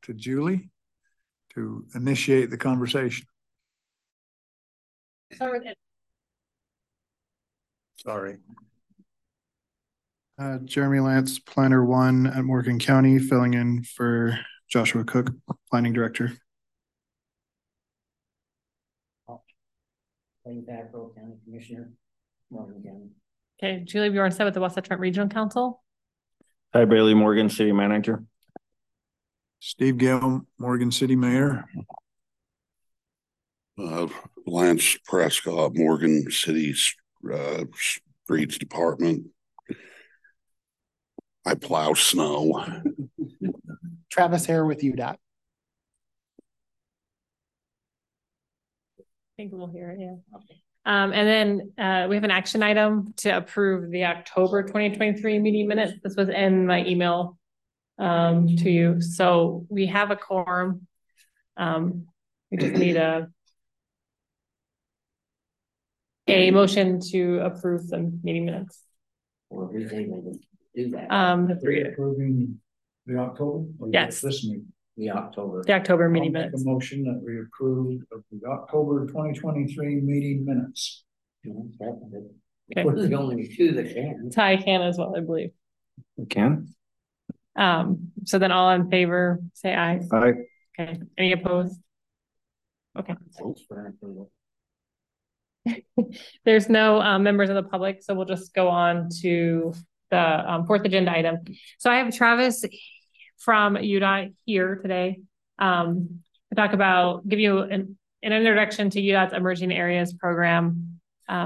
to Julie to initiate the conversation. Sorry. Jeremy Lance, Planner 1 at Morgan County, filling in for Joshua Cook, Planning Director. County Commissioner, Morgan County. Okay, Julie Bjornstad with the Wasatch Front Regional Council. Hi, Bailey Morgan, City Manager. Steve Gill, Morgan City Mayor. Lance Prescott, Morgan City Streets Department. I plow snow. Travis Hare with UDOT. I think we'll hear it, yeah. And then we have an action item to approve the October 2023 meeting minutes. This was in my email to you. So we have a quorum. We just need a motion to approve the meeting minutes. Or who's able to do that? Approving the October? Yes. This meeting. The October. The October meeting I'll make minutes. a motion that we approve of the October 2023 meeting minutes. Okay. We're the only two that can. Ty can as well, I believe. You can. So then all in favor, say aye. Aye. Okay. Any opposed? Okay. There's no members of the public, so we'll just go on to the fourth agenda item. So I have Travis from UDOT here today to talk about, give you an introduction to UDOT's Emerging Areas Program.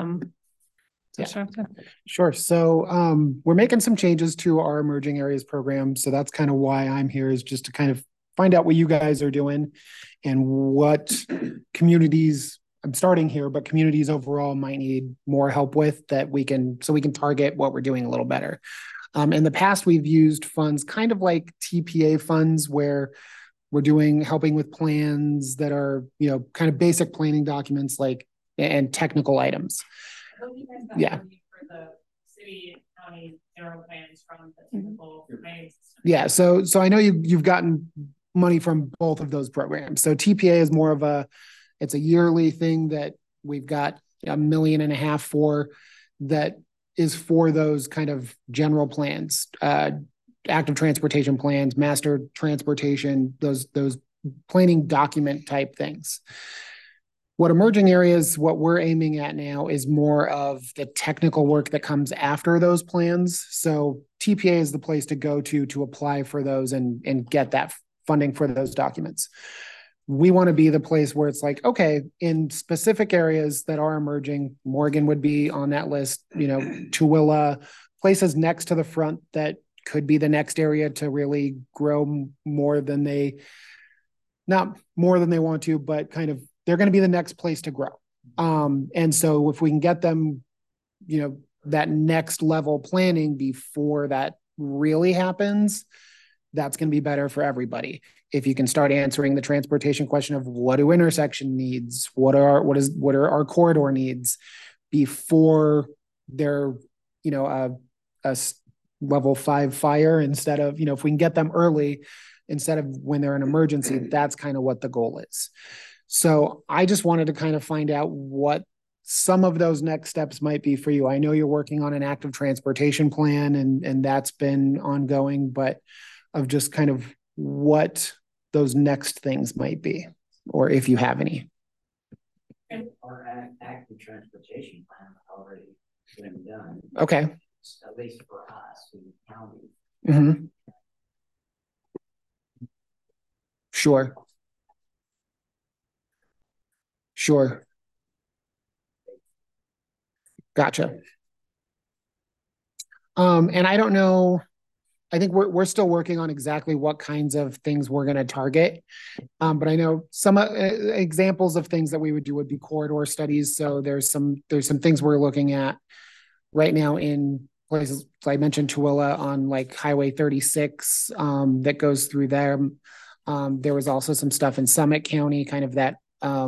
Sure. So we're making some changes to our Emerging Areas Program. So that's kind of why I'm here, is just to kind of find out what you guys are doing and what communities, I'm starting here, but communities overall might need more help with, that we can target what we're doing a little better. In the past, we've used funds kind of like TPA funds, where we're helping with plans that are, kind of basic planning documents, like, and technical items. Yeah. For the city, county, general plans from the technical planning system. Yeah. So I know you've gotten money from both of those programs. So TPA is more of it's a yearly thing that we've got $1.5 million for, that is for those kind of general plans, active transportation plans, master transportation, those planning document type things. What Emerging Areas, what we're aiming at now, is more of the technical work that comes after those plans. So TPA is the place to go to apply for those and get that funding for those documents. We want to be the place where it's like, okay, in specific areas that are emerging, Morgan would be on that list, Tooele, places next to the front that could be the next area to really grow more than not more than they want to, but kind of, they're going to be the next place to grow. And so if we can get them, that next level planning before that really happens, that's going to be better for everybody. If you can start answering the transportation question of what do intersection needs, what are our corridor needs before they're, a level 5 fire, instead of, if we can get them early instead of when they're an emergency, that's kind of what the goal is. So I just wanted to kind of find out what some of those next steps might be for you. I know you're working on an active transportation plan, and that's been ongoing, but of just kind of what those next things might be, or if you have any. Our active transportation plan already been done. Okay. At least for us in the county. Mm-hmm. Sure. Gotcha. And I don't know, I think we're still working on exactly what kinds of things we're going to target. But I know some examples of things that we would do would be corridor studies. So there's some things we're looking at right now in places, I mentioned Tooele on like Highway 36 that goes through there. There was also some stuff in Summit County, kind of that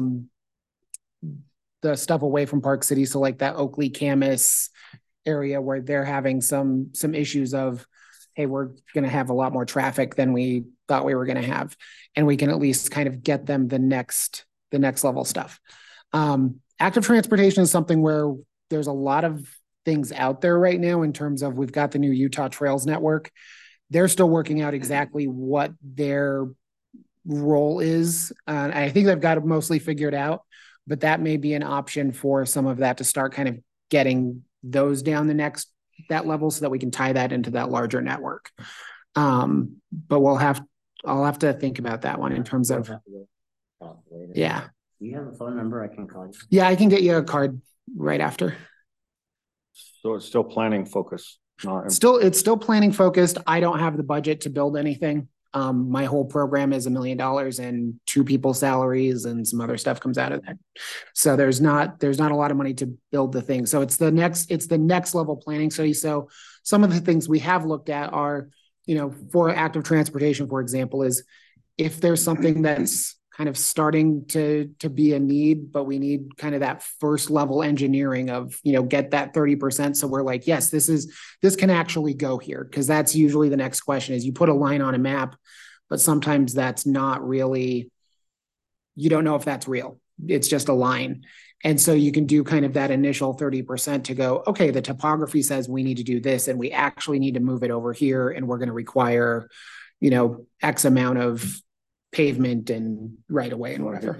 the stuff away from Park City. So like that Oakley Camas area where they're having some issues of hey, we're going to have a lot more traffic than we thought we were going to have. And we can at least kind of get them the next level stuff. Active transportation is something where there's a lot of things out there right now in terms of, we've got the new Utah Trails Network. They're still working out exactly what their role is. I think they've got it mostly figured out, but that may be an option for some of that to start kind of getting those down that level so that we can tie that into that larger network. But I'll have to think about that one in terms of, yeah. Do you have a phone number I can call you? Yeah, I can get you a card right after. So it's still planning focus, not. It's still planning focused. I don't have the budget to build anything. My whole program is $1 million and 2 people's salaries and some other stuff comes out of that. So there's not a lot of money to build the thing. So it's the next level planning study. So some of the things we have looked at are, for active transportation, for example, is if there's something that's kind of starting to be a need, but we need kind of that first level engineering of, get that 30%. So we're like, yes, this can actually go here. Cause that's usually the next question is you put a line on a map, but sometimes that's not really, you don't know if that's real. It's just a line. And so you can do kind of that initial 30% to go, okay, the topography says we need to do this and we actually need to move it over here. And we're going to require, X amount of pavement and right away and whatever.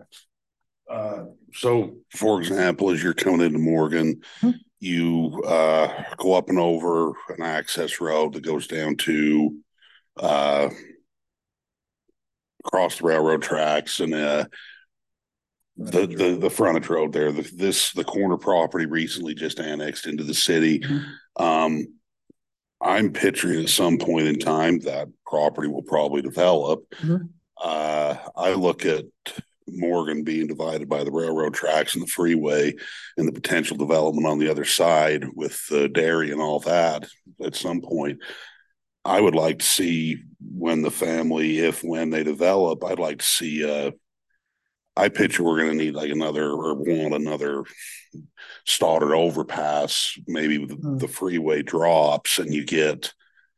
So for example, as you're coming into Morgan, you go up and over an access road that goes down to across the railroad tracks and the frontage road there. The corner property recently just annexed into the city. I'm picturing at some point in time that property will probably develop. I look at Morgan being divided by the railroad tracks and the freeway and the potential development on the other side with the dairy and all that at some point. I would like to see when they develop, I'd like to see, I picture we're going to need like another Stoddard overpass, maybe the freeway drops and you get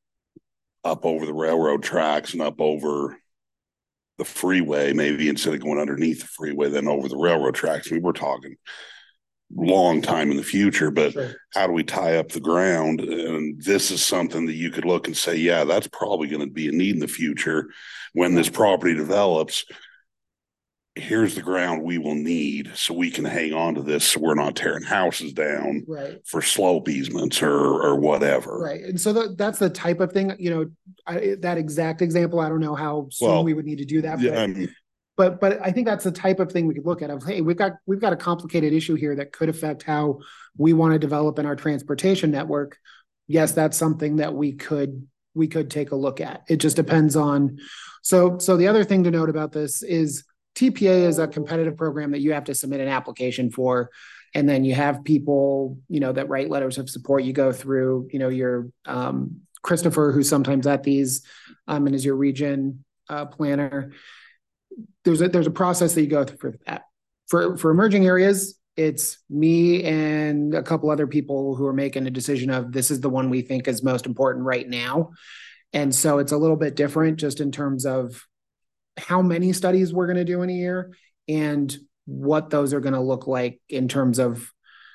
up over the railroad tracks and up over the freeway, maybe instead of going underneath the freeway, then over the railroad tracks. I mean, we're talking long time in the future, but how do we tie up the ground? And this is something that you could look and say, yeah, that's probably going to be a need in the future when this property develops. Here's the ground we will need so we can hang on to this so we're not tearing houses down for slope easements or whatever. Right. And so that's the type of thing, that exact example, I don't know how soon we would need to do that. Yeah, but I think that's the type of thing we could look at of, hey, we've got a complicated issue here that could affect how we want to develop in our transportation network. Yes, that's something that we could take a look at. It just depends on. So the other thing to note about this is TPA is a competitive program that you have to submit an application for. And then you have people, that write letters of support. You go through, your Christopher, who's sometimes at these and is your region planner. There's a process that you go through for that. For emerging areas, it's me and a couple other people who are making a decision of this is the one we think is most important right now. And so it's a little bit different just in terms of how many studies we're going to do in a year and what those are going to look like in terms of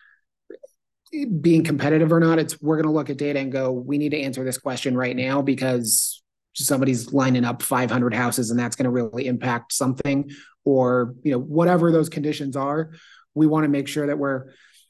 being competitive or not. We're going to look at data and go, we need to answer this question right now because somebody's lining up 500 houses and that's going to really impact something, or, whatever those conditions are. We want to make sure that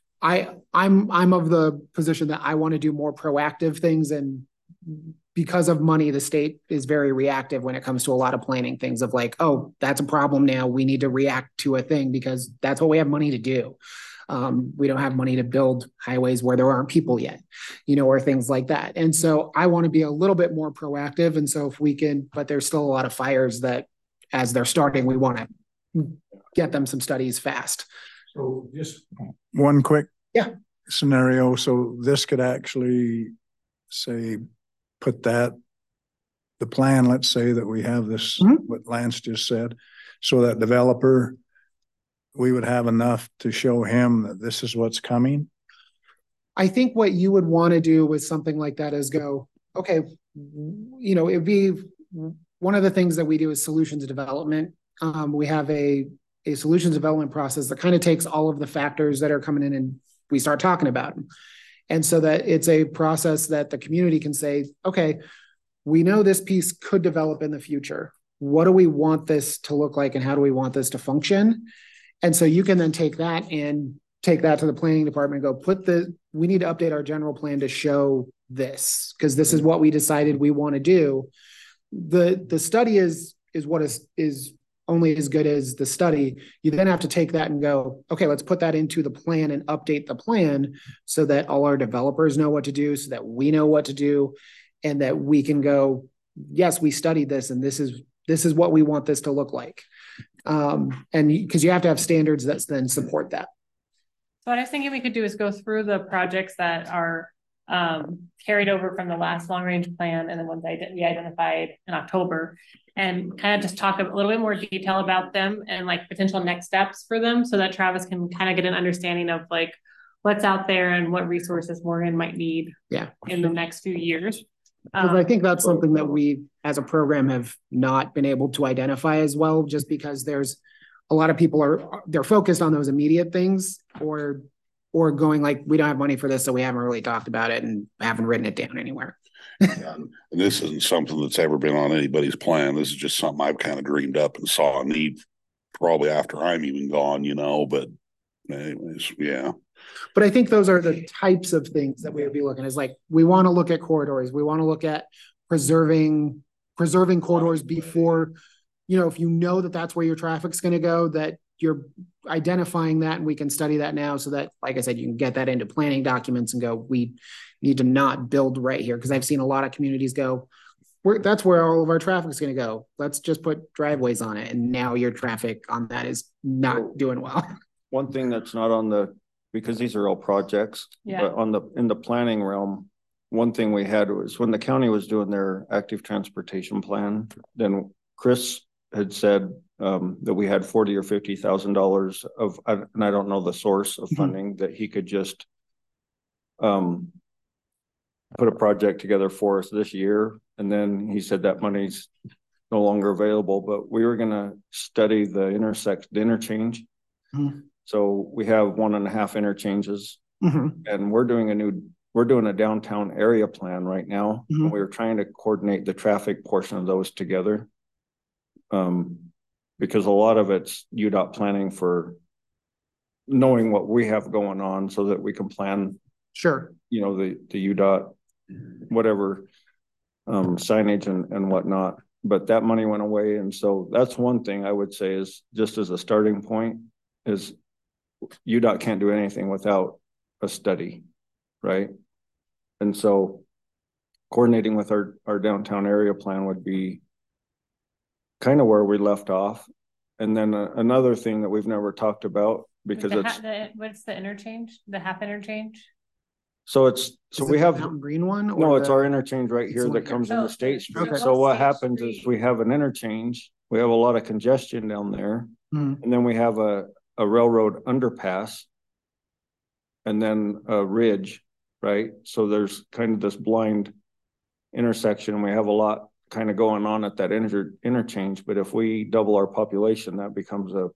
I'm of the position that I want to do more proactive things, and because of money, the state is very reactive when it comes to a lot of planning things of like, oh, that's a problem now. We need to react to a thing because that's what we have money to do. We don't have money to build highways where there aren't people yet, or things like that. And so I want to be a little bit more proactive. And so if we can, but there's still a lot of fires that as they're starting, we want to get them some studies fast. So just One quick scenario. So this could actually say, put the plan, let's say that we have this, what Lance just said, so that developer, we would have enough to show him that this is what's coming. I think what you would want to do with something like that is go, okay, it'd be one of the things that we do is solutions development. We have a solutions development process that kind of takes all of the factors that are coming in and we start talking about them. And so that it's a process that the community can say, okay, we know this piece could develop in the future. What do we want this to look like and how do we want this to function? And so you can then take that to the planning department and go we need to update our general plan to show this, because this is what we decided we want to do. The study is what is only as good as the study. You then have to take that and go, okay, let's put that into the plan and update the plan so that all our developers know what to do, so that we know what to do, and that we can go, yes, we studied this and this is what we want this to look like. And because you have to have standards that then support that. So what I was thinking we could do is go through the projects that are carried over from the last long range plan and the ones we identified in October, and kind of just talk a little bit more detail about them and like potential next steps for them, so that Travis can kind of get an understanding of like what's out there and what resources Morgan might need in the next few years. I think that's something that we as a program have not been able to identify as well, just because there's a lot of people they're focused on those immediate things or going like, we don't have money for this, so we haven't really talked about it and haven't written it down anywhere. And this isn't something that's ever been on anybody's plan. This is just something I've kind of dreamed up and saw a need probably after I'm even gone, but anyways, yeah. But I think those are the types of things that we would be looking at. Is like, we want to look at corridors. We want to look at preserving corridors before, if you know that that's where your traffic's going to go, that you're identifying that, and we can study that now so that, like I said, you can get that into planning documents and go, we need to not build right here. Because I've seen a lot of communities go, that's where all of our traffic is going to go. Let's just put driveways on it. And now your traffic on that is not doing well. One thing that's not because these are all projects, but in the planning realm, one thing we had was when the county was doing their active transportation plan, then Chris had said that we had $40,000 or $50,000 of, and I don't know the source of funding, that he could just put a project together for us this year. And then he said that money's no longer available, but we were going to study the interchange. So we have 1.5 interchanges, and we're doing a downtown area plan right now. And we were trying to coordinate the traffic portion of those together. Because a lot of it's UDOT planning for knowing what we have going on so that we can plan, the UDOT, whatever, signage and whatnot. But that money went away. And so that's one thing I would say is, just as a starting point, is UDOT can't do anything without a study, right? And so coordinating with our downtown area plan would be kind of where we left off. And then another thing that we've never talked about, because what's the interchange? The half interchange? So we have Mountain Green one? No, it's our interchange right here that comes into State Street. Okay. So what happens is we have an interchange, we have a lot of congestion down there, and then we have a railroad underpass, and then a ridge, right? So there's kind of this blind intersection. We have a lot kind of going on at that interchange, but if we double our population, that becomes a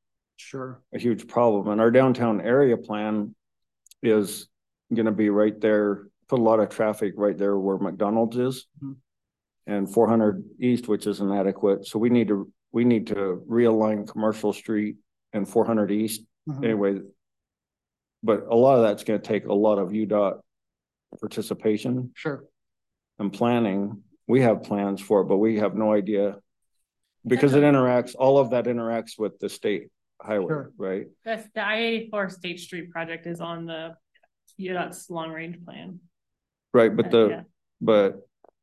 huge problem. And our downtown area plan is going to be right there, put a lot of traffic right there where McDonald's is, and 400 East, which is inadequate. So we need to realign Commercial Street and 400 East anyway. But a lot of that's going to take a lot of UDOT participation and planning. We have plans for it, but we have no idea, because all of that interacts with the state highway, right? The I-84 State Street project is on the UDOT's long range plan. Right, but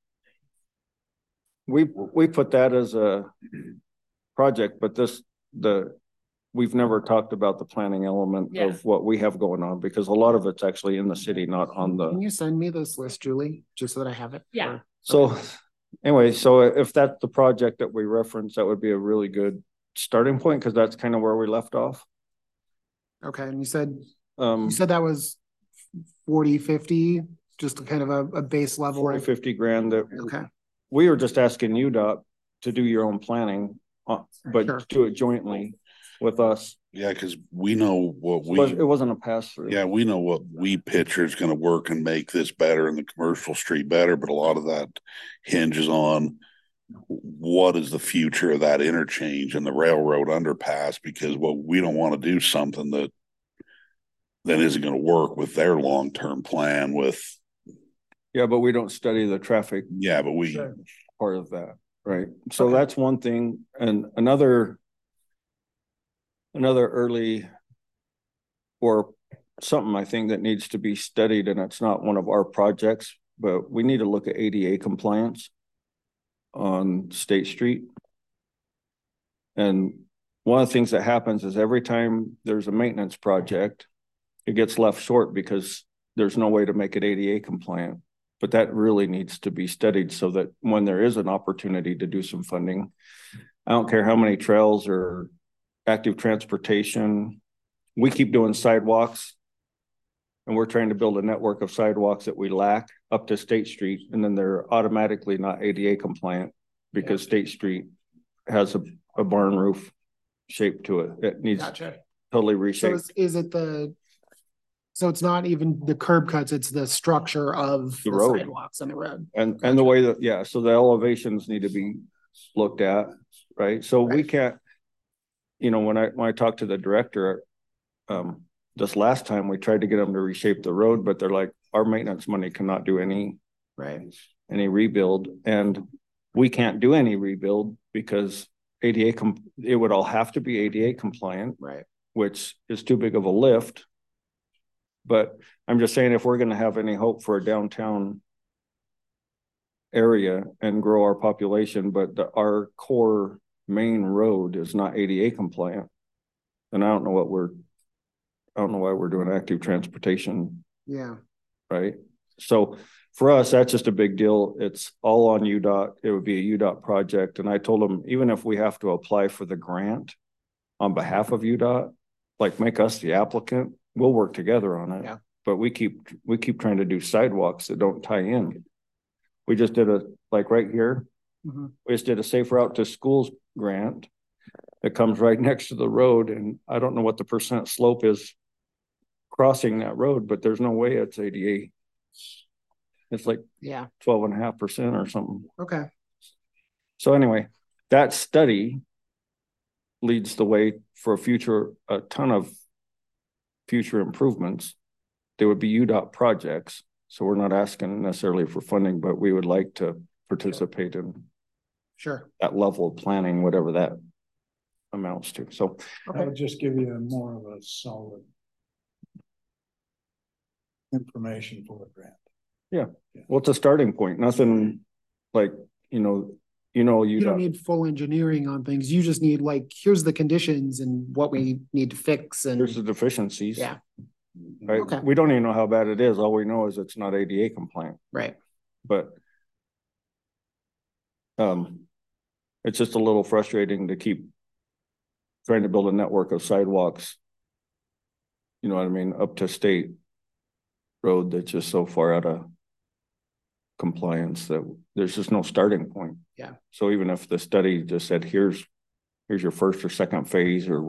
we put that as a project, but we've never talked about the planning element of what we have going on, because a lot of it's actually in the city, not on the. Can you send me this list, Julie, just so that I have it? Yeah. So anyway, so if that's the project that we reference, that would be a really good starting point, because that's kind of where we left off. Okay, and you said that was 40, 50 just kind of a base level. 40, 50 grand that Okay. we were just asking UDOT to do your own planning, but Sure. do it jointly with us. Yeah, because we know what It wasn't a pass through. yeah, we know what we picture is going to work and make this better and the commercial street better, but a lot of that hinges on what is the future of that interchange and the railroad underpass, because we don't want to do something that isn't going to work with their long-term plan with. Yeah, but we don't study the traffic. Yeah, but part of that, right? So that's one thing. And another early or something I think that needs to be studied, and it's not one of our projects, but we need to look at ADA compliance on State Street. And one of the things that happens is every time there's a maintenance project, it gets left short because there's no way to make it ADA compliant. But that really needs to be studied so that when there is an opportunity to do some funding, I don't care how many trails or active transportation, we keep doing sidewalks, and we're trying to build a network of sidewalks that we lack up to State Street, and then they're automatically not ADA compliant because State Street has a barn roof shape to it. It needs totally reshaped. So is it so it's not even the curb cuts, it's the structure of the road. Sidewalks on the road. And the way that, so the elevations need to be looked at, right? So we can't, when I talked to the director, this last time we tried to get them to reshape the road, but they're like, our maintenance money cannot do any rebuild, and we can't do any rebuild because it would all have to be ADA compliant, right? Which is too big of a lift. But I'm just saying, if we're going to have any hope for a downtown area and grow our population, but our core main road is not ADA compliant, then I don't know why we're doing active transportation. Yeah. Right. So for us, that's just a big deal. It's all on UDOT. It would be a UDOT project. And I told them, even if we have to apply for the grant on behalf of UDOT, like make us the applicant, we'll work together on it. Yeah. But we keep trying to do sidewalks that don't tie in. We just did right here. Mm-hmm. We just did a safe route to schools grant that comes right next to the road. And I don't know what the percent slope is crossing that road, but there's no way it's ADA. It's like 12.5% or something. Okay. So anyway, that study leads the way for a ton of future improvements. They would be UDOT projects. So we're not asking necessarily for funding, but we would like to participate in that level of planning, whatever that amounts to. So I would just give you more of a solid information for the grant. Yeah. Well, it's a starting point. Nothing like, you don't need full engineering on things. You just need here's the conditions and what we need to fix. And here's the deficiencies. Yeah. Right. Okay. We don't even know how bad it is. All we know is it's not ADA compliant. Right. But it's just a little frustrating to keep trying to build a network of sidewalks, you know what I mean, up to State Road that's just so far out of compliance that there's just no starting point. Yeah. So even if the study just said, here's your first or second phase, or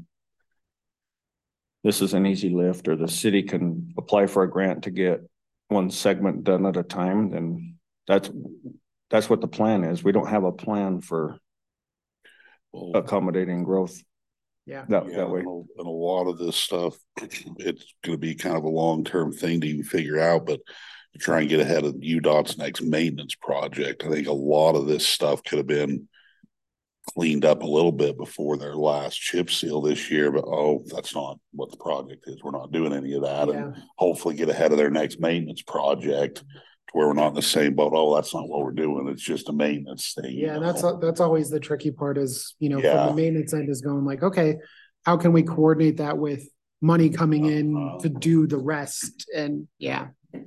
this is an easy lift, or the city can apply for a grant to get one segment done at a time, then that's what the plan is. We don't have a plan for accommodating growth. Yeah. That way. And a lot of this stuff, it's going to be kind of a long-term thing to even figure out, but to try and get ahead of UDOT's next maintenance project, I think a lot of this stuff could have been cleaned up a little bit before their last chip seal this year, but that's not what the project is. We're not doing any of that. Yeah. And hopefully get ahead of their next maintenance project to where we're not in the same boat. That's not what we're doing. It's just a maintenance thing. Yeah. That's always the tricky part is, from the maintenance end is going okay, how can we coordinate that with money coming in to do the rest? And yeah.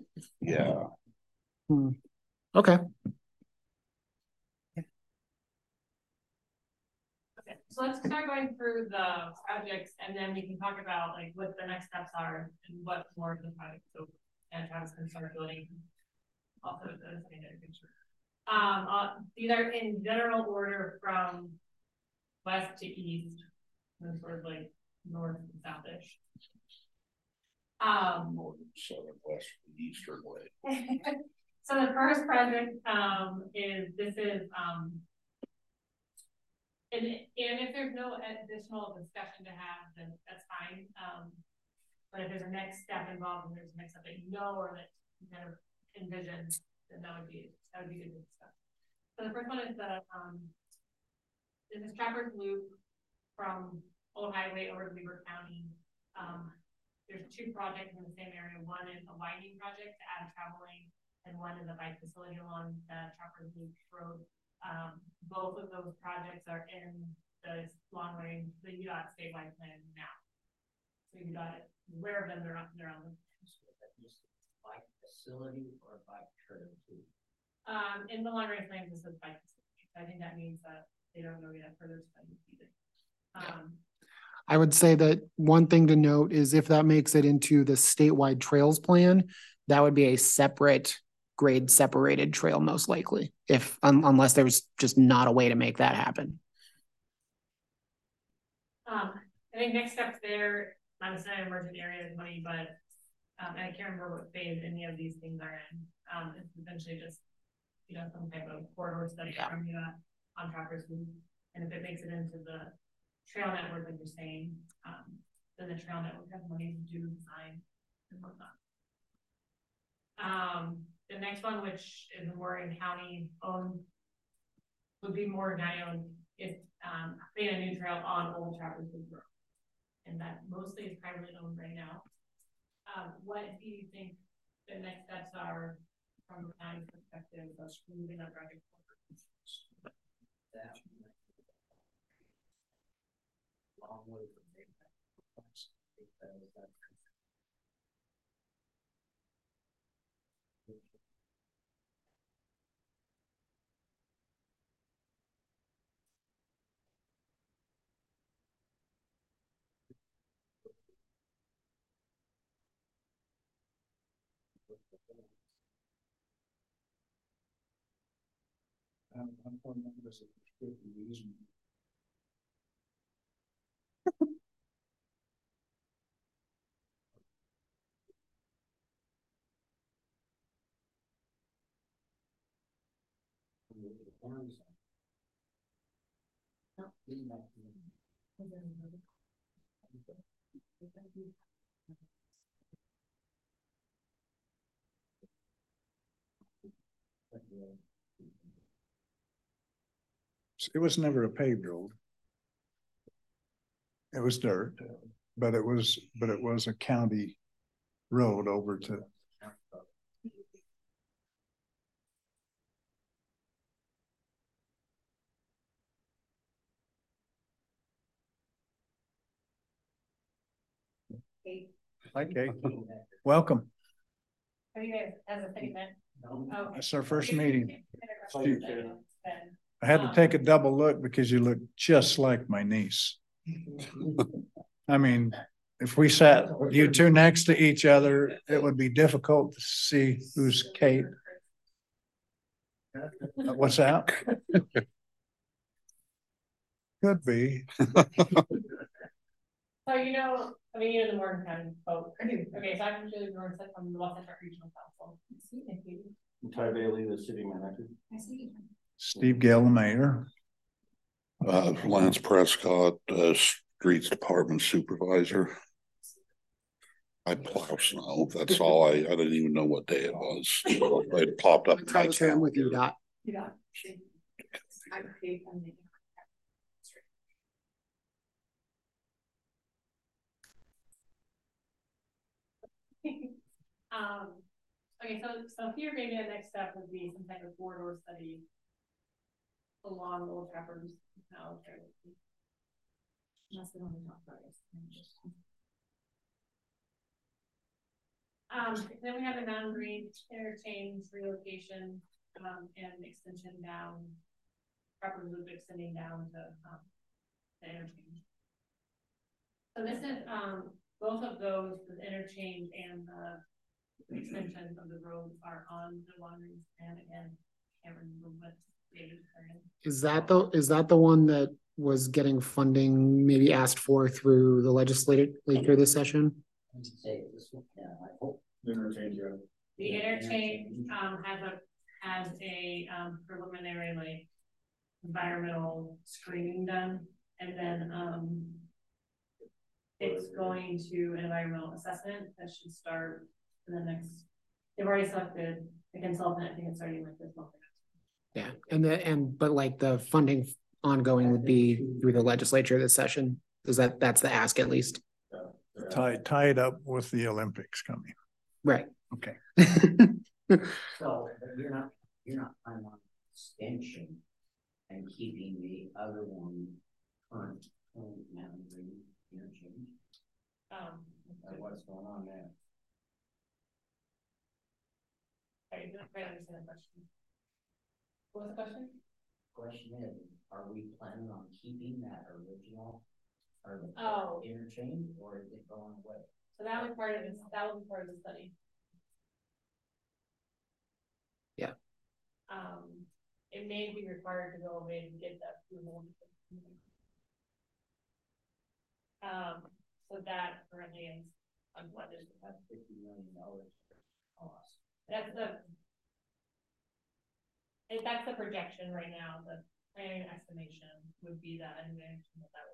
Okay. So let's start going through the projects, and then we can talk about what the next steps are and what more of the project. So and Travis can start building. Also, the secondary picture. These are in general order from west to east, and sort of like north and southish. Southern, west, eastern way. So the first project and if there's no additional discussion to have, then that's fine. But if there's a next step involved and there's a next step that you know or that you kind of envision, then that would be good to discuss. So the first one is this is Trappers Loop from Old Highway over to Weber County. There's two projects in the same area. One is a widening project to add travel lane, and one is a bike facility along the Trappers Loop Road. Both of those projects are in the long range, the UDOT statewide plan now. So UDOT is aware of them, they're on the bike facility or bike trail too. In the long range plan, this is bike facility. So I think that means that they don't know yet further studies either. I would say that one thing to note is if that makes it into the statewide trails plan, that would be a separate grade separated trail, most likely, if unless there's just not a way to make that happen. I think next step there, not necessarily emergent areas money, but I can't remember what phase any of these things are in. It's eventually just, some type of corridor study from on Trappers Loop. And if it makes it into the trail network, like you're saying, then the trail network has money to do design and whatnot. The next one, which is Morgan County owned, would be Morgan County owned, is creating a new trail on Old Trappers Loop Road. And that mostly is privately owned right now. What do you think the next steps are from the county's perspective of moving that project forward? Long way from there. It was never a paved road. It was dirt, but it was a county road over to. Hi, Kate. Welcome. How are you guys as a statement? Oh, It's our first meeting. I had to take a double look because you look just like my niece. I mean, if we sat you two next to each other, it would be difficult to see who's Kate. What's that? Could be. So the Morgan County folk. Okay, so I'm Julie Burns from the Los Angeles Regional Council. Ty Bailey, the city manager. Steve Gale, the mayor. Lance Prescott, streets department supervisor. I plow snow. That's all. I didn't even know what day it was. It popped up. Try sharing with you, Dot. Okay, so here maybe the next step would be some type of corridor study along Old Trappers. Then we have a Mountain Green interchange relocation and extension down, Trappers Loop extending down to the interchange. So this is both of those, the interchange and the extensions of the road are on the wandering span again. Can't remember what David Curran. Is that the one that was getting funding maybe asked for through the legislature this session? Say this one, yeah, I hope. Interchange, yeah. The interchange has a preliminary like environmental screening done, and then it's going to an environmental assessment that should start in the next. They've already selected the consultant. I think it's starting like this month. Yeah, but like the funding ongoing would be through the legislature this session. Is that's the ask at least? Tied up with the Olympics coming. Right. Okay. So you're not planning on extension and keeping the other one current Mountain Green interchange? What's going on there? I didn't quite understand the question. What was the question? Question is, are we planning on keeping that original or the interchange, or is it going away? So that was part of this. That was part of the study. Yeah. It may be required to go away and get that approval. So that currently is unfunded. That's $50 million cost. That's the projection right now. The planning estimation would be that, and then that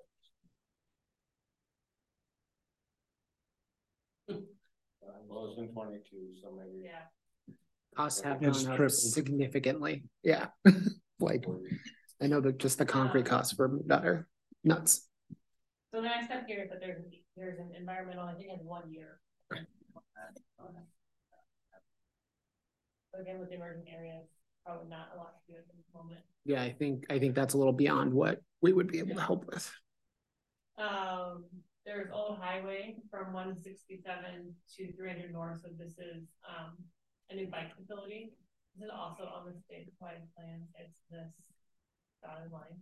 would. Well, it's in 22, so maybe. Yeah. Costs have It's gone up tripled. significantly. Yeah. Like I know that just the concrete costs for that are nuts. So the next step here is that there's an environmental, I think in 1 year. So again, with the emerging areas, probably not a lot to do at this moment. Yeah, I think that's a little beyond what we would be able to help with. There's Old Highway from 167 to 300 north. So this is a new bike facility. This is also on the statewide plan. It's this dotted line.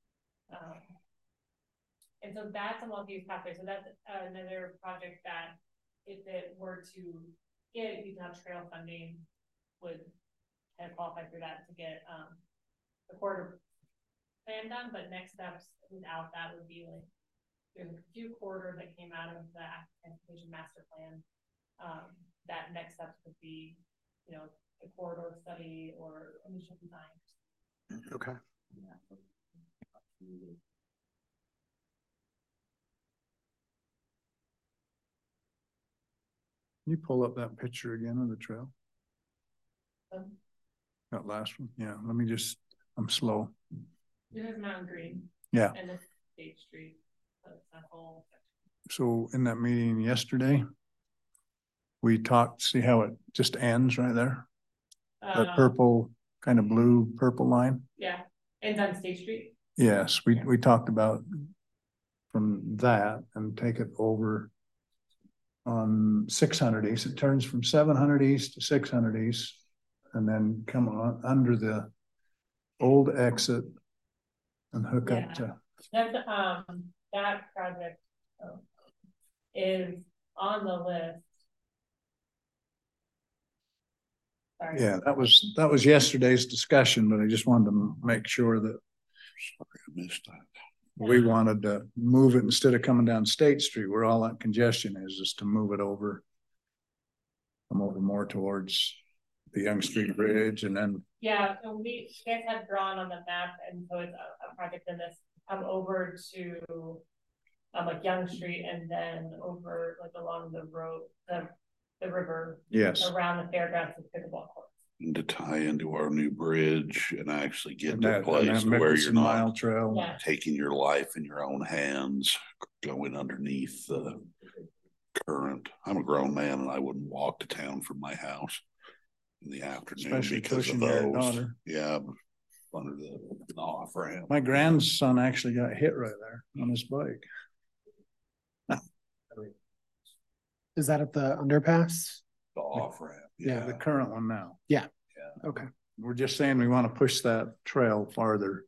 And so that's a multi-use pathway. So that's another project that if it were to get Utah Trail funding would kind of qualify for that to get the corridor plan done. But next steps without that would be like there's a few corridors that came out of the transportation master plan. That next steps would be, a corridor study or initial design. Okay. Can you pull up that picture again of the trail? Um, That last one? Yeah, I'm slow. This is Mountain Green. Yeah. And this is State Street. So it's that whole section. So in that meeting yesterday, we talked, see how it just ends right there? That purple, kind of blue purple line? Yeah. And on State Street. Yes, we talked about from that and take it over on 600 East. It turns from 700 East to 600 East and then come on under the old exit and hook up to. That's that project is on the list. Sorry. Yeah, that was yesterday's discussion, but I just wanted to make sure that Sorry, I missed that. we wanted to move it instead of coming down State Street where all that congestion is to move it over. Come over more towards the Young Street Bridge and then. Yeah, so we guys had drawn on the map, and so it's a project in this come over to like Young Street and then over like along the road, the river. Yes. Around the fairgrounds with pickleball courts. And to tie into our new bridge and actually get And to a that place where you're Mickelson Mile not Trail. Yeah. taking your life in your own hands, going underneath the current. I'm a grown man and I wouldn't walk to town from my house in the afternoon Especially because of pushing your those. daughter. Yeah, under the off ramp. My grandson actually got hit right there on his bike. Is that at the underpass? The off ramp. Yeah, the current one now. Yeah. Yeah. Okay. We're just saying we want to push that trail farther.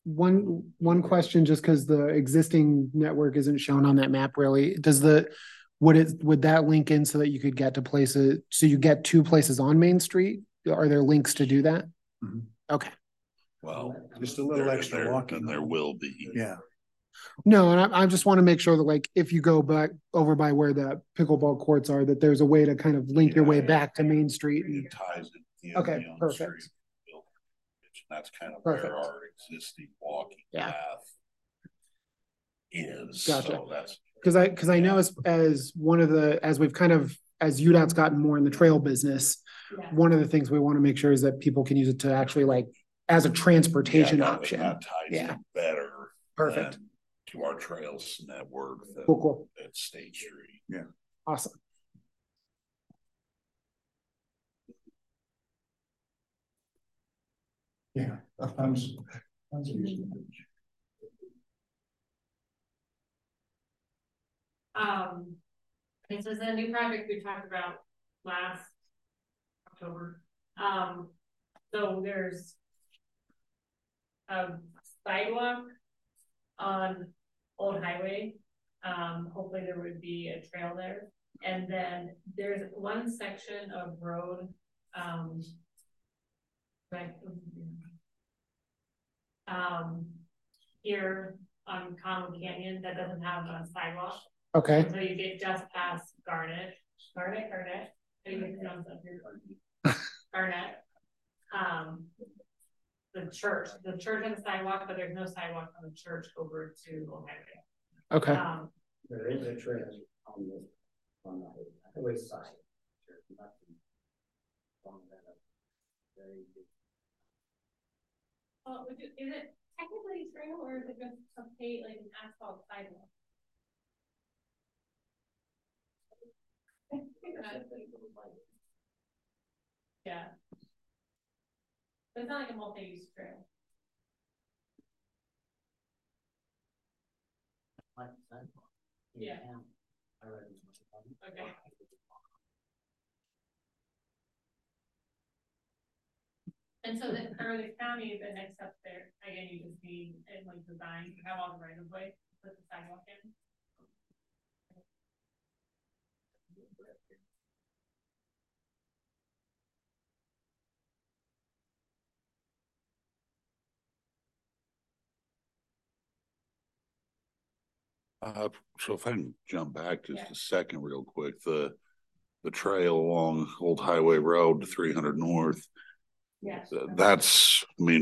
One question, just because the existing network isn't shown on that map really, would that link in so that you could get to places, so you get 2 places on Main Street? Are there links to do that? Mhm. Okay. Well, Just a little extra there, walking. and there will be. Yeah. No, and I just want to make sure that like, if you go back over by where the pickleball courts are, that there's a way to kind of link your way back to Main Street. It ties it. in Okay, on perfect. street. That's kind of Perfect. where our existing walking Yeah. path is. Gotcha. So that's. Because I know as one of the, as we've kind of, as UDOT's gotten more in the trail business, Yeah. one of the things we want to make sure is that people can use it to actually like, as a transportation Yeah, option. That ties Yeah. in better. Perfect. than To our trails network. Cool. At State Street. Yeah. Awesome. Yeah. Tons of usage. This is a new project we talked about last October. So there's a sidewalk on Old Highway. Hopefully there would be a trail there. And then there's one section of road, here on Conway Canyon that doesn't have a sidewalk. Okay. So you get just past Garnet. How do you pronounce that here? Garnet. The church has a sidewalk, but there's no sidewalk from the church over to Old Highway. Okay. There is a trail on the highway side. Is it technically a trail or is it just a paved, like an asphalt sidewalk? Yeah. But it's not like a multi-use trail. Yeah. Okay. And so then for the county, the next step there, again, you just need it like design, you have all the right of way, put the sidewalk in. So if I can jump back just Yeah. a second real quick, the trail along Old Highway Road to 300 North, Yeah. that's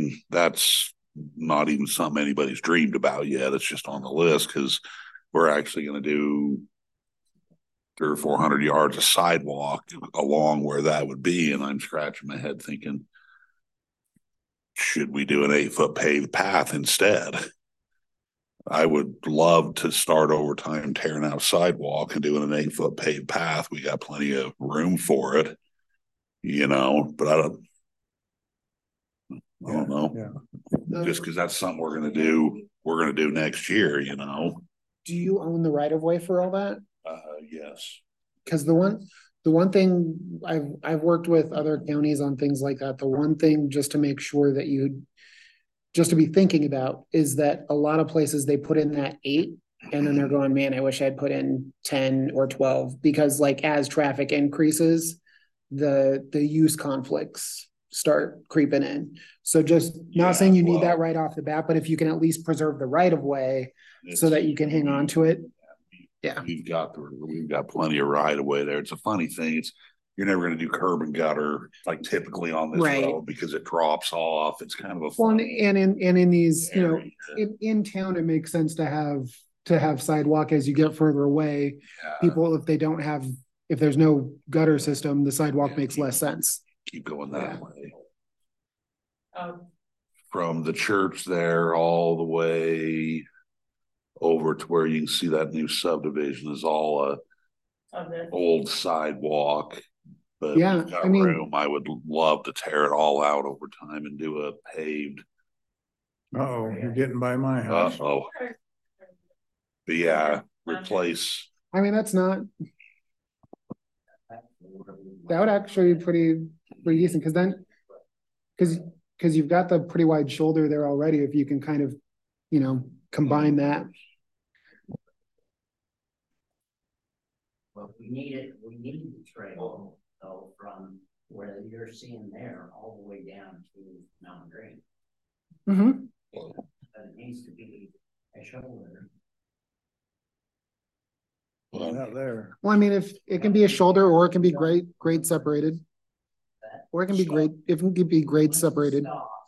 not even something anybody's dreamed about yet. It's just on the list because we're actually going to do 300 or 400 yards of sidewalk along where that would be. And I'm scratching my head thinking, should we do an 8-foot paved path instead? I would love to start over time tearing out a sidewalk and doing an 8-foot paved path. We got plenty of room for it, but I don't know. Yeah. Just because that's something we're going to do next year, Do you own the right of way for all that? Yes. Because the one thing I've worked with other counties on things like that. The one thing just to make sure that just to be thinking about is that a lot of places they put in that 8 and then they're going, man, I wish I'd put in 10 or 12 because like as traffic increases, the use conflicts start creeping in. So just not saying you need that right off the bat, but if you can at least preserve the right of way so that you can hang on to it. Yeah. We've got plenty of right of way there. It's a funny thing. You're never going to do curb and gutter like typically on this road because it drops off. It's kind of a fun. Well, and in these, in town, it makes sense to have sidewalk as you get further away. Yeah. People, if there's no gutter system, the sidewalk makes less sense. Keep going that way. From the church there all the way over to where you can see that new subdivision is all old sidewalk. But yeah, I would love to tear it all out over time and do a paved. You're getting by my house. But yeah, replace. That's not. That would actually be pretty decent because you've got the pretty wide shoulder there already. If you can kind of, combine that. Well, we need the trail though from where you're seeing there all the way down to Mountain Green. Mm-hmm. But it needs to be a shoulder. Not there. Well, I mean, if it can be a shoulder or it can be grade separated. Or it can be it can be grade separated.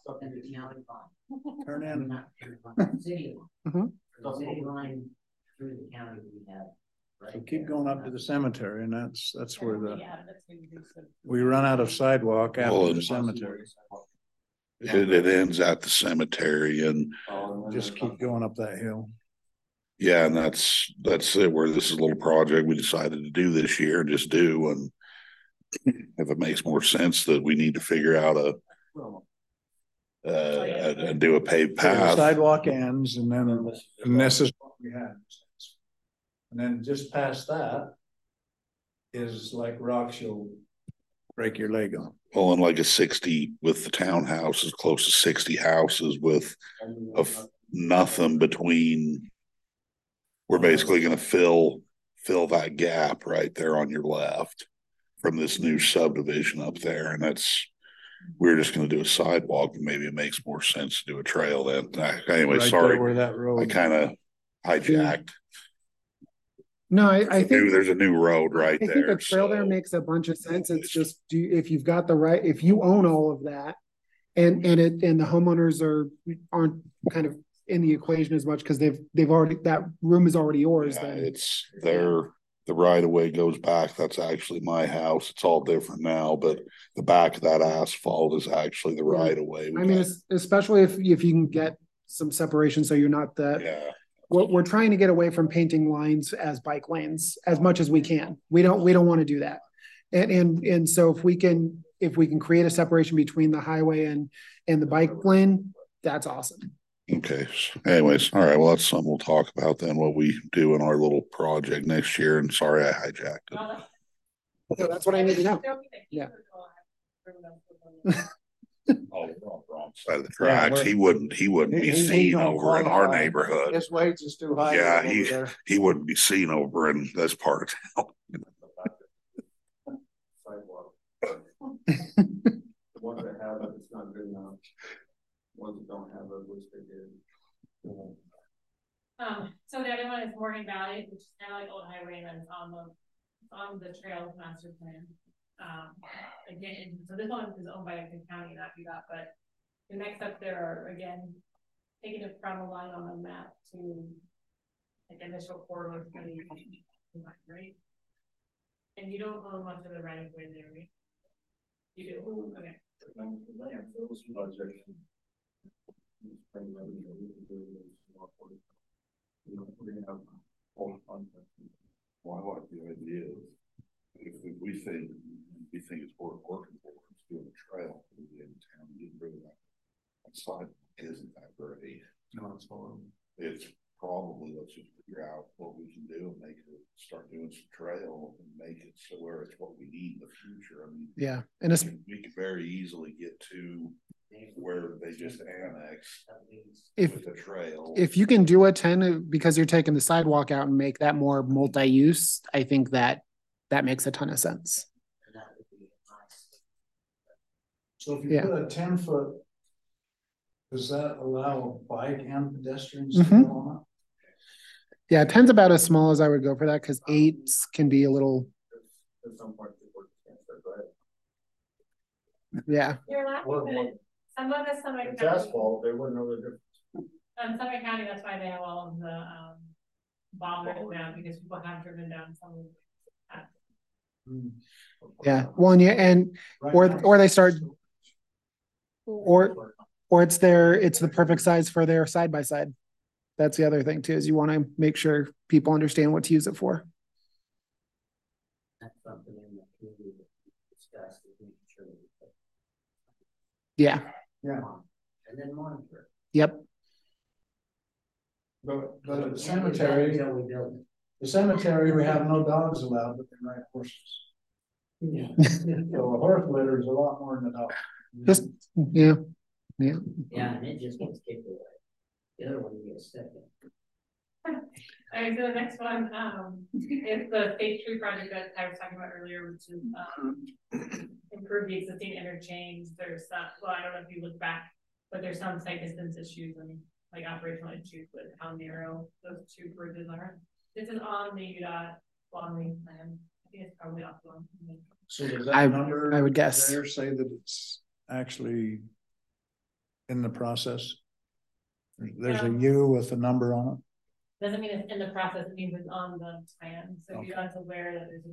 Turn in. City Mhm. city line through the county we have. So keep going up to the cemetery, and that's where we run out of sidewalk after the cemetery. It ends at the cemetery, and Just keep going up that hill. yeah, and that's it, where this is a little project we decided to do this year, just do, and if it makes more sense that we need to figure out and do a paved So the path. sidewalk ends, and this is what we have. And then just past that is like rocks you'll break your leg on. Well, and like a 60 with the townhouses, close to 60 houses with nothing between. We're basically going to fill that gap right there on your left from this new subdivision up there. And we're just going to do a sidewalk, and maybe it makes more sense to do a trail then. Anyway, Right sorry. there where that road. I kind of hijacked. No, I think There's a new road right I there. think the trail there makes a bunch of sense. It's just if you've got the right, if you own all of that, and the homeowners aren't kind of in the equation as much because they've already, that room is already yours. Yeah, Then it's there. The right of way goes back. That's actually my house. It's all different now, but the back of that asphalt is actually the right of way. I mean, especially if you can get some separation, so you're not that. Yeah. We're trying to get away from painting lines as bike lanes as much as we can. We don't want to do that. And so if we can create a separation between the highway and the bike lane, that's awesome. Okay. Anyways, all right. Well, that's something we'll talk about then, what we do in our little project next year. And sorry I hijacked it. So that's what I need to know. Yeah. Oh, wrong side of the tracks. He wouldn't be seen over in our neighborhood. His wage is too high. Yeah, he wouldn't be seen over in this part of town. The ones that have it, it's not good enough. The ones that don't have it, which they did. So the other one is Morgan Valley, which is kind of like Old Highway, and it's on the trails master plan. Again, so this one is owned by the county, not UDOT, but the next up there are, again, taking it from a line on the map to like initial corridor, right? And you don't own much of the right of way there, right? You do. Okay. Well, I like the idea of if we think it's worth working for, it's doing a trail in town, getting rid of that side isn't that great. No, it's horrible. It's probably, let's just figure out what we can do and start doing some trail and make it so where it's what we need in the future. I mean, Yeah, and it's we could very easily get to where they just annex if the trail. If you can do a 10 because you're taking the sidewalk out and make that more multi-use, I think that makes a ton of sense. So if you Yeah. put a 10-foot, does that allow a bike and pedestrians Mhm. to go on it? Yeah, 10's about as small as I would go for that because 8s can be a little. Yeah. You're laughing, but some of the Summit It's County, asphalt, they wouldn't know the difference. Summit County, that's why they have all of the bombers now, because people have driven down some of the. Yeah. Well, and or they start or it's the perfect size for their side by side. That's the other thing too, is you want to make sure people understand what to use it for. That's something in the community that we discussed. Sure. Yeah. Yeah. And then monitor. Yep. But at the cemetery, Until we build it. the cemetery, we have no dogs allowed, but they ride horses. Yeah. So a horse litter is a lot more than a dog. Just yeah. Yeah, and it just gets kicked away. The other one you get stuck in. right, so the next one, is the State Street project that I was talking about earlier, which is, improve the existing interchange. There's some, well, I don't know if you look back, but there's some site distance issues and like operational issues with how narrow those two bridges are. This is on the UDOT long range plan. I think it's probably off one. So does that I number would guess. there say that it's actually in the process? There's a U with a number on it. Doesn't mean it's in the process, it means it's on the plan. So if you're not aware that there's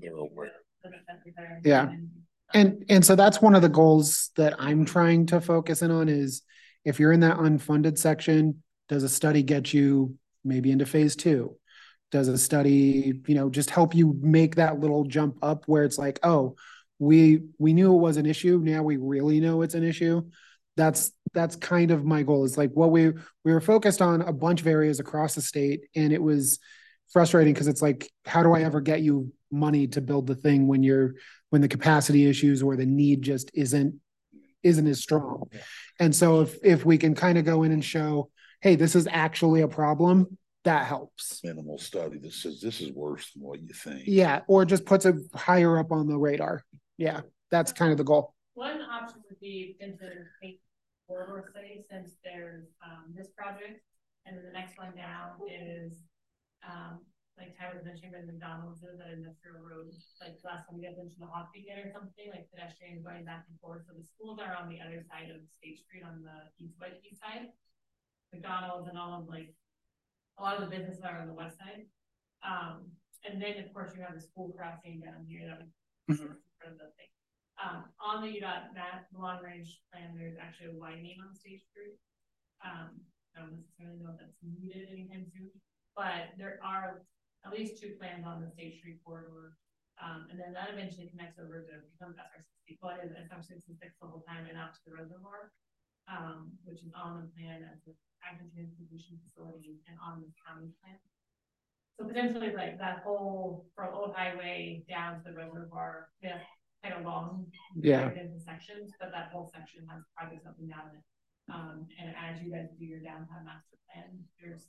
a. Yeah. And so that's one of the goals that I'm trying to focus in on is if you're in that unfunded section, does a study get you maybe into phase 2? Does a study, just help you make that little jump up where it's like, oh, we knew it was an issue. Now we really know it's an issue. That's kind of my goal is like what we were focused on a bunch of areas across the state. And it was frustrating because it's like, how do I ever get you money to build the thing when the capacity issues or the need just isn't as strong. And so if we can kind of go in and show, hey, this is actually a problem, that helps. Minimal study that says this is worse than what you think. Yeah, or just puts it higher up on the radar. Yeah, that's kind of the goal. One option would be into the corridor study since there's this project, and then the next one down is like Ty was mentioning where McDonald's is at Industrial Road. Like last time we guys mentioned the hockey game or something, like pedestrians going back and forth. So the schools are on the other side of State Street on the east side. McDonald's and all of like a lot of the businesses are on the west side. And then of course you have the school crossing down here that was in front of the thing. On the UDOT map, the long range plan, there's actually a widening on State Street. I don't necessarily know if that's needed anytime soon, but there are at least 2 plans on the State Street corridor. And then that eventually connects over to become SR60, but is SR66 the whole time and out to the reservoir, which is on the plan as an active distribution facility and on the county plan. So potentially like that whole from Old Highway down to the reservoir, kind of long, into sections, but that whole section has projects up and down it. And as you guys do your downtown master plan, there's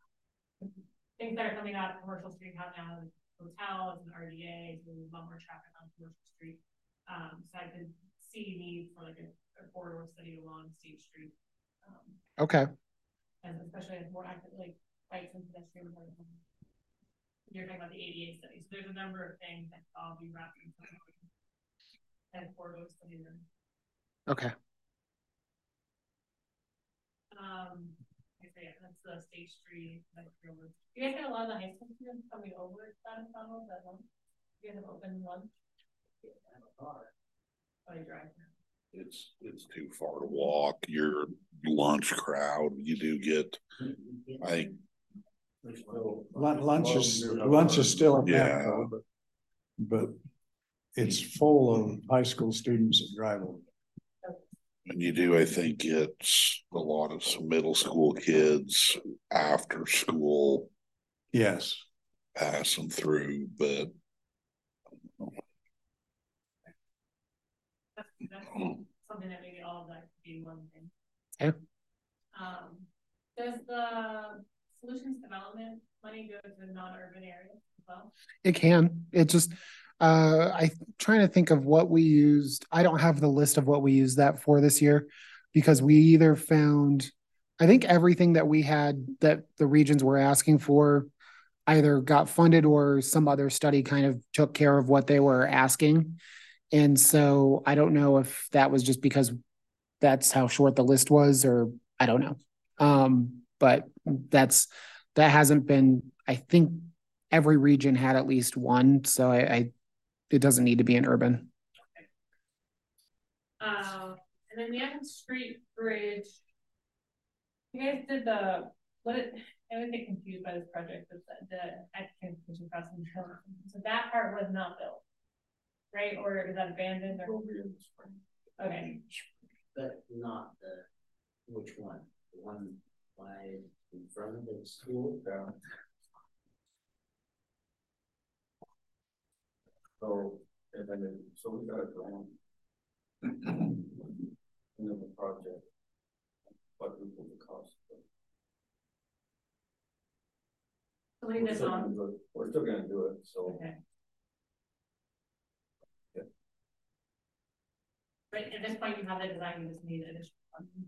things that are coming out of Commercial Street, how now hotels and RDA, so there's a lot more traffic on Commercial Street. So I could see need for like a corridor study along State Street. Okay. And especially as more active, like bikes and pedestrians. You're talking about the ADA study. So there's a number of things that I'll be wrapped in and corridor study. Okay. Yeah, that's the State Street. You guys had a lot of the high school students coming over that tunnel. You guys have open lunch. Oh, you drive. It's too far to walk. Your lunch crowd, you do get. I think lunch is still at Matco, but it's full of high school students that drive over. And you do, I think it's a lot of some middle school kids after school. Yes. Passing through, but. That's something that maybe all of that could be one thing. Okay. Does the solutions development money go to non-urban areas as well? It can. It just I'm trying to think of what we used. I don't have the list of what we used that for this year because we either found, I think everything that we had that the regions were asking for either got funded or some other study kind of took care of what they were asking. And so I don't know if that was just because that's how short the list was or I don't know. But that hasn't been, I think every region had at least one. So it doesn't need to be an urban. Okay. And then the Evans Street Bridge, you guys did I always get confused by this project with the transportation crossing. So that part was not built, right? Or is that abandoned? Or... Okay. But not which one? The one by in front of the school? So we got a grant in the project, what will the cost? So leave this on. We're still gonna do it, so. Okay. But at this point, you have the design, you just need additional funding.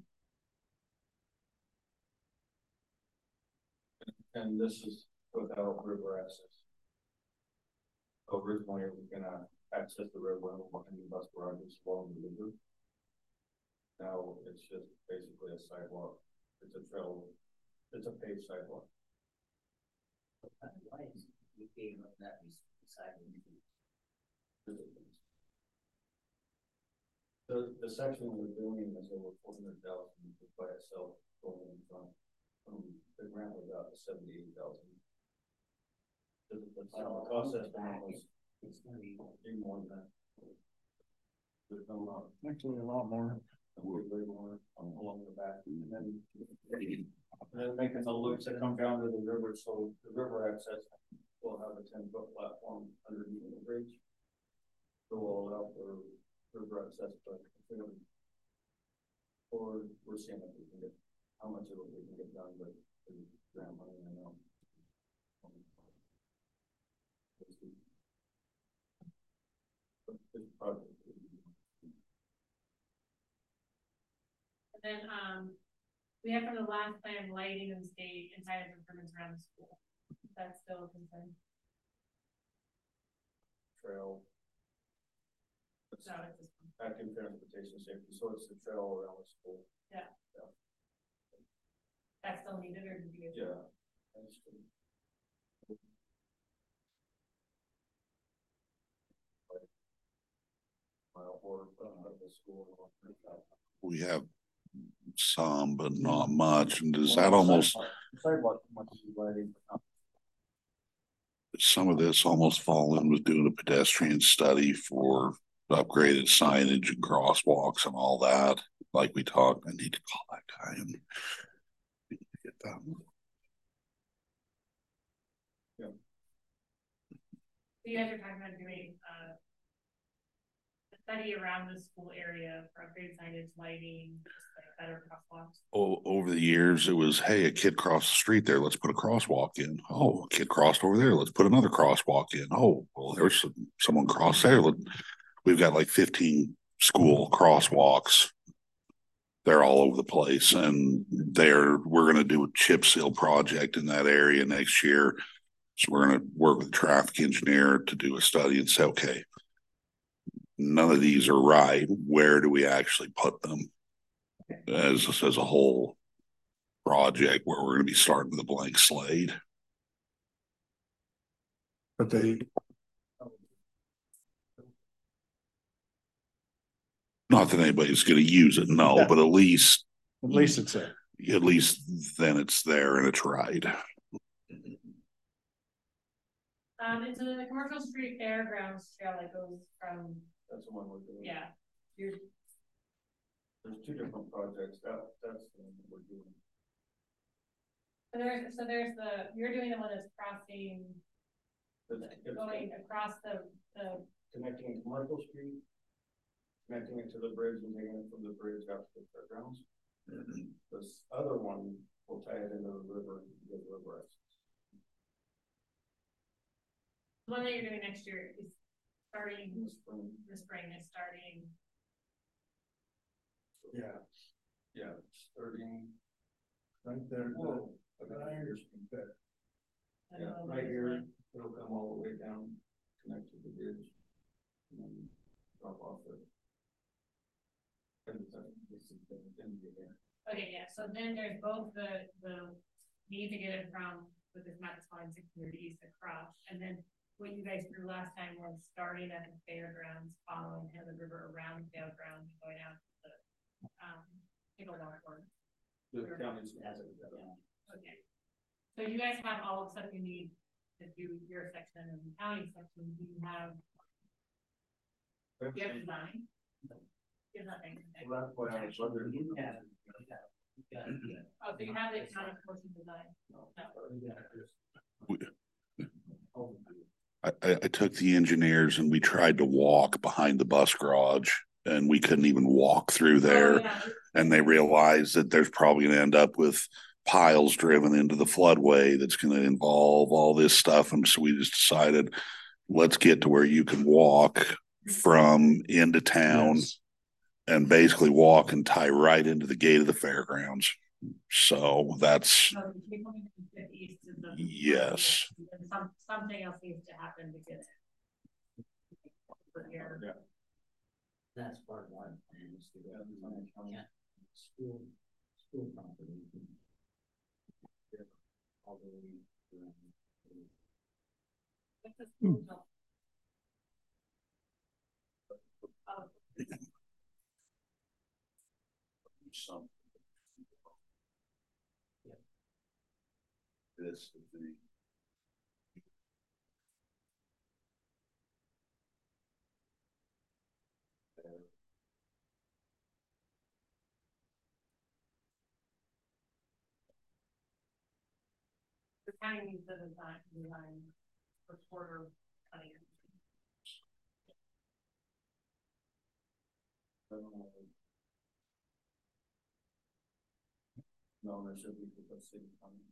And this is without river access. Originally, we were gonna access the river behind the bus garages along the river. Now it's just basically a sidewalk. It's a trail. It's a paved sidewalk. Why is we gave up that beside the section we're doing is over 400,000 by itself going in front. The grant was out to 78,000. The final cost estimate was it's gonna be more than that. There's no lot. Actually, a lot more. Way more along the back, and then making the loops that come down to the river. So the river access will have a 10-foot platform underneath the bridge. So we'll allow for river access, but or we're seeing if we can get how much of it we can get done, but grant money, I know. This project. Then, we have from the last plan lighting and stage inside of improvements around the school. That's still a concern. Trail. So it's Active transportation safety, so it's the trail around the school. Yeah. That's still needed, or did you? Yeah. We have some, but not much. And does that almost, some of this almost fall in with doing a pedestrian study for upgraded signage and crosswalks and all that? Like we talked, I need to call that guy and get that one. Yeah. You guys are talking about doing a study around the school area for upgraded signage, lighting, just like better crosswalks. Over the years, it was, hey, a kid crossed the street there, let's put a crosswalk in. Oh, a kid crossed over there, let's put another crosswalk in. Oh, well, there's someone crossed there. We've got like 15 school crosswalks. They're all over the place, and we're going to do a chip seal project in that area next year. So we're going to work with a traffic engineer to do a study and say, okay, none of these are right. Where do we actually put them as a whole project where we're going to be starting with a blank slate? But they, not that anybody's going to use it, no, Yeah. but at least it's there. at least then it's there and it's right. And so the commercial street fairgrounds trail that goes from, That's the one we're doing. yeah. There's two different projects. That's the one that we're doing. So there's you're doing the one that's crossing, going across the connecting Commercial Street, connecting it to the bridge and taking it from the bridge out to the fairgrounds. This other one will tie it into the river and get the river access. one that you're doing next year is starting In the spring. the spring is starting. Yeah, starting Right there. whoa, yeah, right here. It'll come all the way down, connect to the bridge, and then drop off it. Okay, yeah, so then there's both the need to get it from with this map line 600 east across, and then what you guys drew last time was starting at the fairgrounds, following the river around the fairgrounds, going out to the pickleball court. The county's has it. Okay. So you guys have all the stuff you need to do your section and the county section. Do you have design? You have nothing. Well, that's what I was wondering. Oh, so you have the county portion design? No. I took the engineers and we tried to walk behind the bus garage and we couldn't even walk through there. Oh, yeah. And they realized that there's probably going to end up with piles driven into the floodway that's going to involve all this stuff. And so we just decided, let's get to where you can walk from into town and basically walk and tie right into the gate of the fairgrounds. So that's, yes. Something else needs to happen to get it. Yeah. That's part of our plan is to go school property. All the way some. This is the county needs to design for quarter cutting. No, there should be the city coming.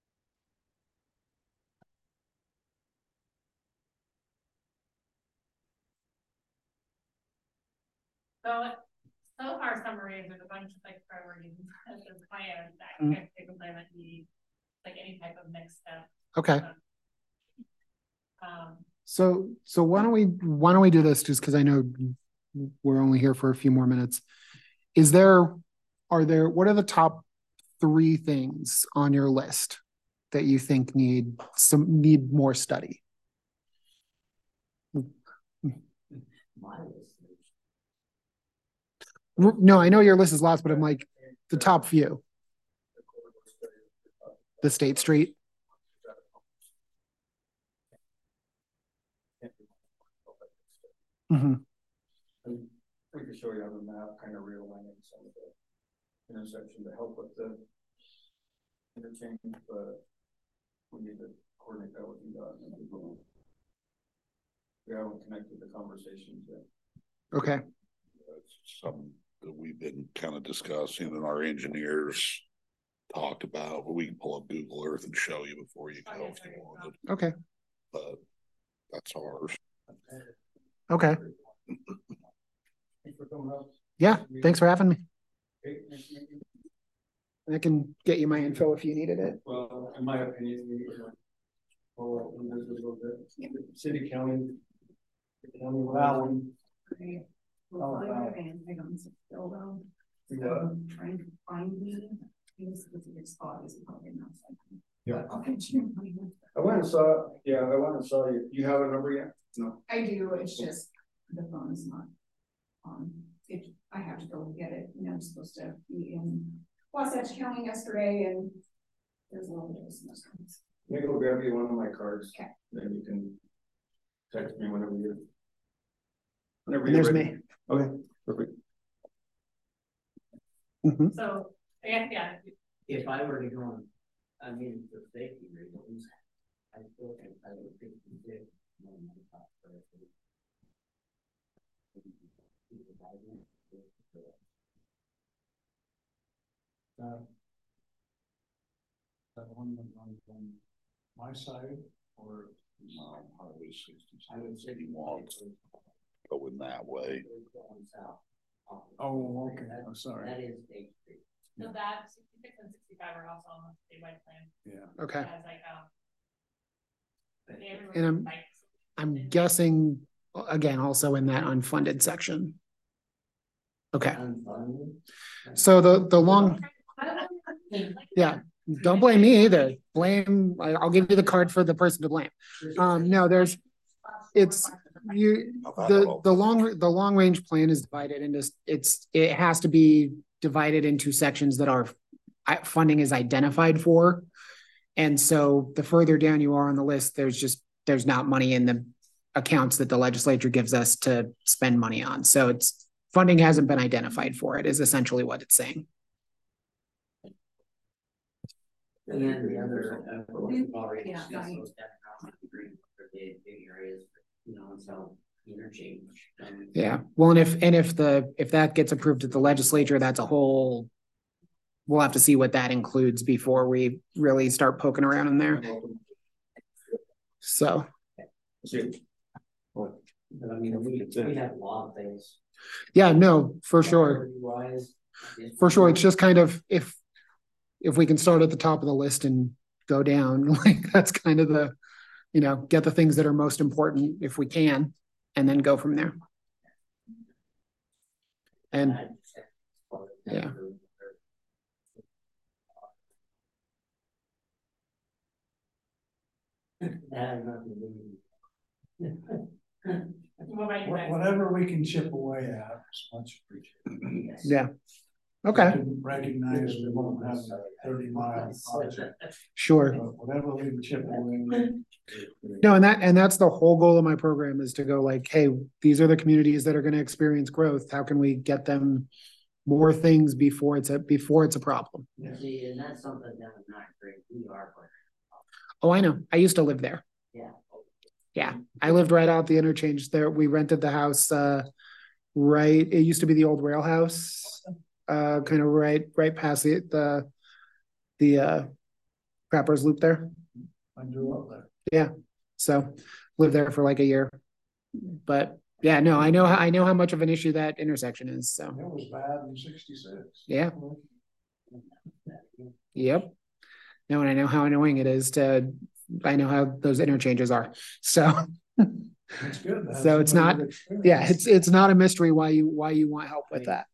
So far, summaries there's a bunch of like priorities as a plan that kind of take a plan that needs like any type of next step. Okay. So why don't we do this just because I know we're only here for a few more minutes. What are the top 3 things on your list that you think need more study? My list. No, I know your list is lots, but I'm like the top few. The State Street. Mm-hmm. We could show you on the map, kind of realigning some of the intersection to help with the interchange, but we need to coordinate that with you guys. We haven't connected the conversations yet. Okay. That's something that we've been kind of discussing and our engineers talked about, but we can pull up Google Earth and show you before you go if you wanted. Okay. But that's ours. Okay. Thanks for coming up. Yeah, thanks for having me. I can get you my info if you needed it. Well, in my opinion, city, county, Well, trying to find me. This specific spot is probably not something. Yeah. Okay. I went and saw you. You have a number yet? No. I do. It's just the phone is not on. I have to go and get it. I'm supposed to be in Wasatch County yesterday, and there's a little bit of snowstorms. Let me go grab you one of my cards. Okay. Then you can text me whenever you're There's ready. me. Okay, perfect. Mm-hmm. So I guess If I were to go on, I mean, for safety reasons, I still think I would think you did. That one on my side or No, Highway 60. He wants going that way. Oh, okay. I'm sorry. That is State Street. so that 66 and 65 are also on the statewide plan. Yeah. Okay. As like And I'm guessing again also in that unfunded section. Okay. Unfunded. So the long, yeah, don't blame me either. I'll give you the card for the person to blame. No, the long range plan is divided into, it has to be divided into sections that are funding is identified for. And so the further down you are on the list, there's not money in the accounts that the legislature gives us to spend money on. So funding hasn't been identified for it is essentially what it's saying. And then the other, we've already discussed those big areas, and so interchange. Yeah. Well, and if that gets approved at the legislature, that's a whole we'll have to see what that includes before we really start poking around in there. So. But I mean, we have a lot of things. Yeah, no, for sure. Priority-wise, For sure. It's just kind of if we can start at the top of the list and go down, like that's kind of the, get the things that are most important if we can, and then go from there. And yeah. Whatever we can chip away at is much appreciated. Yeah. Okay. Recognize we won't have a 30-mile project. Sure. Whatever we can chip away. No, and that's the whole goal of my program, is to go like, hey, these are the communities that are going to experience growth. How can we get them more things before it's a problem? Yeah. See, and that's something that is not great. We are. Oh, I know. I used to live there. Yeah. Yeah. I lived right out the interchange there. We rented the house, right. It used to be the old rail house, kind of right past the Crappers Loop there. I grew up there. Yeah. So lived there for like a year, but yeah, no, I know how much of an issue that intersection is. So it was bad in '66. Yeah. Yep. No, and I know how annoying it is I know how those interchanges are. So That's good. So it's not, yeah, it's not a mystery why you want help with that.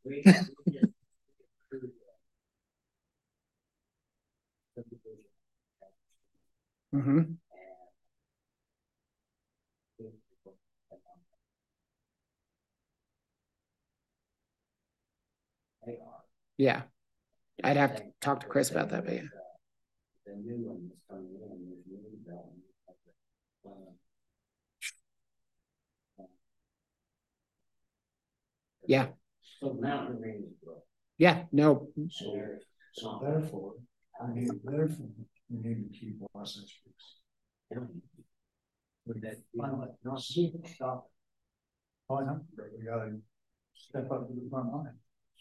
Mm-hmm. Yeah. I'd have to talk to Chris about that, but yeah. The new one is coming in, there's new development. Yeah. So mountain range growth. Yeah, no. So therefore, we need to keep Wasatch Creek. With that, not stop. Oh, I know, but we gotta step up to the front line.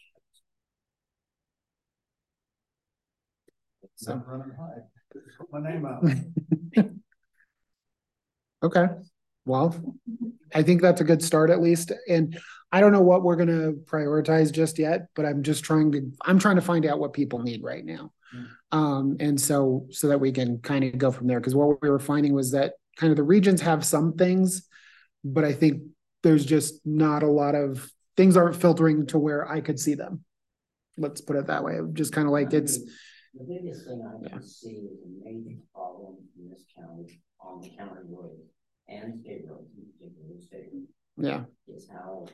So Not running high. Put my name out. Okay. Well, I think that's a good start at least. And I don't know what we're gonna prioritize just yet, but I'm trying to find out what people need right now. And so that we can kind of go from there. Because what we were finding was that kind of the regions have some things, but I think there's just not a lot of things aren't filtering to where I could see them. Let's put it that way. Just kind of like it's. The biggest thing I can see is a major problem in this county on the county road and state roads, in particular state roads. Yeah. Is how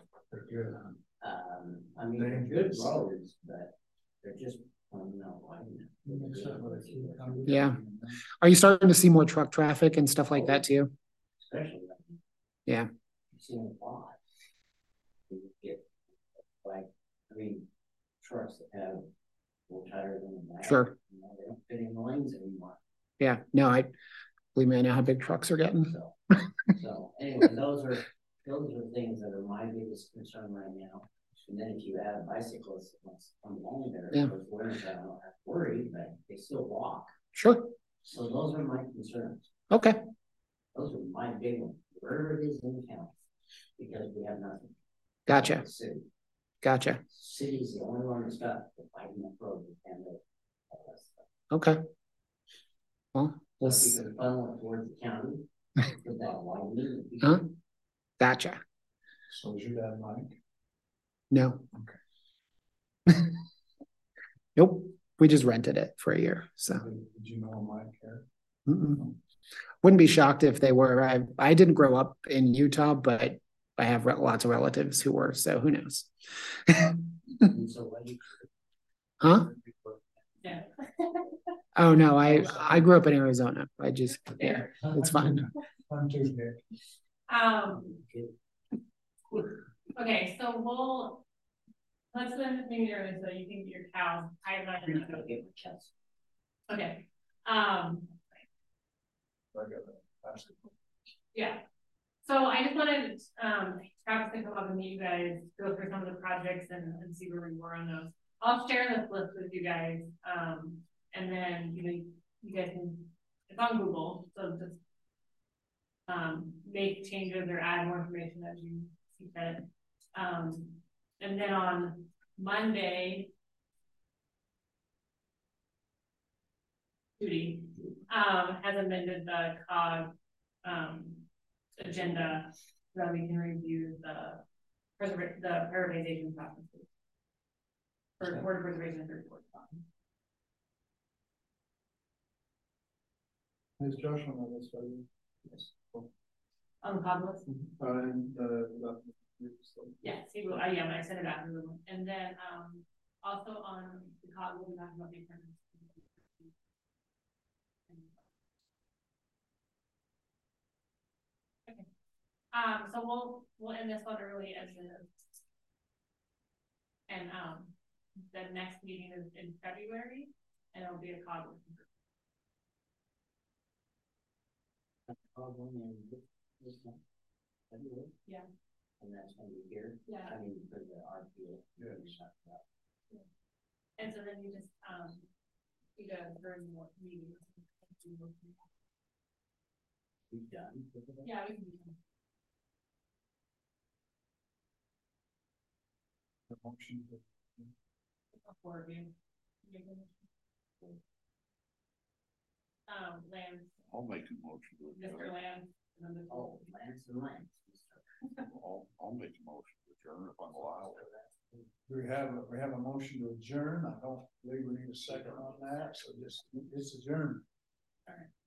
I mean, they're good roads, but they're just not wide enough. Yeah. Are you starting to see more truck traffic and stuff like that too? Especially. Yeah. You've seen a lot. You get like, I mean, trucks that have more tires than the back. Sure. They don't fit in the lanes anymore. Yeah. No, I believe me, I know how big trucks are getting. So anyway, those are things that are my biggest concern right now. And then if you add bicyclists on the line there, those winters, I don't have to worry, but they still walk. Sure. So those are my concerns. Okay. Those are my big ones, wherever it is in the county, because we have nothing. Gotcha. City. Gotcha. City's the only one that's got the fighting that road and all that stuff. Okay. Well, so if you can funnel it towards the county, put that widening. Gotcha. So is your dad Mike? No. Okay. Nope. We just rented it for a year. So Did you know Mike here? Wouldn't be shocked if they were. I didn't grow up in Utah, but I have lots of relatives who were, so who knows? Huh? Yeah. Oh no, I grew up in Arizona. Yeah, it's fine. Okay, so let's then figure so you think your cows. I have not done that. Okay. Yeah. So I just wanted Travis to come up and meet you guys, go through some of the projects and see where we were on those. I'll share this list with you guys, and then, you guys can, it's on Google, so just make changes or add more information as you see fit. And then on Monday, Judy, has amended the COG, agenda so that we can review the prioritization processes. For board preservation and report. Is Josh on this study? Yes. On the COG list? Yes, he will. Yeah, I sent it out to them. And then also on the COG, we'll be talking about the apprentice. Okay. So we'll end this one early as and the next meeting is in February, and it'll be a COG. Yeah. And that's gonna be here. Yeah. I mean, for the RPA. Yeah. And so then you just you go during more meetings. We've done. Yeah, we can do that. Before you. Lance. I'll make a motion to Mr. adjourn. Lance. And then Oh, Lance and Lance. I'll make a motion to adjourn if I'm allowed. We have a motion to adjourn. I don't believe we need a second on that, so just, it's adjourned. All right.